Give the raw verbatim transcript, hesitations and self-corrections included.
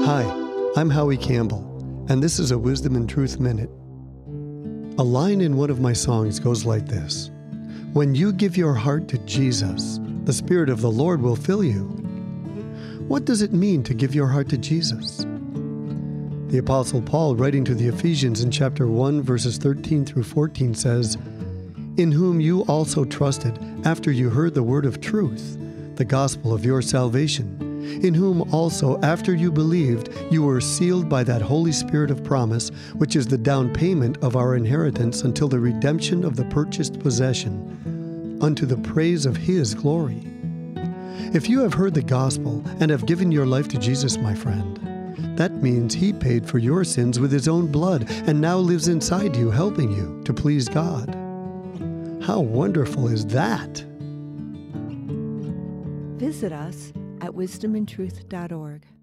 Hi, I'm Howie Campbell, and this is a Wisdom and Truth Minute. A line in one of my songs goes like this: "When you give your heart to Jesus, the Spirit of the Lord will fill you." What does it mean to give your heart to Jesus? The Apostle Paul, writing to the Ephesians in chapter one, verses thirteen through fourteen, says, "In whom you also trusted after you heard the word of truth, the gospel of your salvation, in whom also after you believed you were sealed by that Holy Spirit of promise, which is the down payment of our inheritance until the redemption of the purchased possession, unto the praise of His glory." If you have heard the gospel and have given your life to Jesus, my friend, that means He paid for your sins with His own blood and now lives inside you, helping you to please God. How wonderful is that? Visit us at wisdom and truth dot org.